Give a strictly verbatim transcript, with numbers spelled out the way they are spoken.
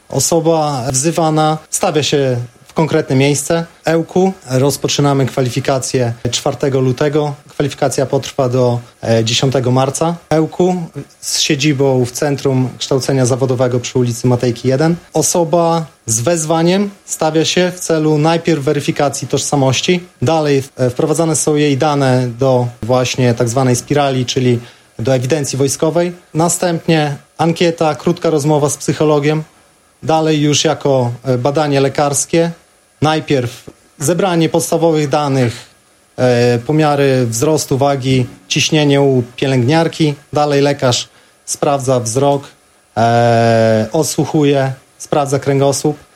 Osoba wzywana stawia się w konkretne miejsce. Ełku rozpoczynamy kwalifikację czwartego lutego. Kwalifikacja potrwa do dziesiątego marca. Ełku z siedzibą w Centrum Kształcenia Zawodowego przy ulicy Matejki jeden. Osoba z wezwaniem stawia się w celu najpierw weryfikacji tożsamości. Dalej wprowadzane są jej dane do właśnie tak zwanej spirali, czyli do ewidencji wojskowej. Następnie ankieta, krótka rozmowa z psychologiem. Dalej już jako badanie lekarskie. Najpierw zebranie podstawowych danych, e, pomiary wzrostu, wagi, ciśnienie u pielęgniarki. Dalej lekarz sprawdza wzrok, e, odsłuchuje, sprawdza kręgosłup.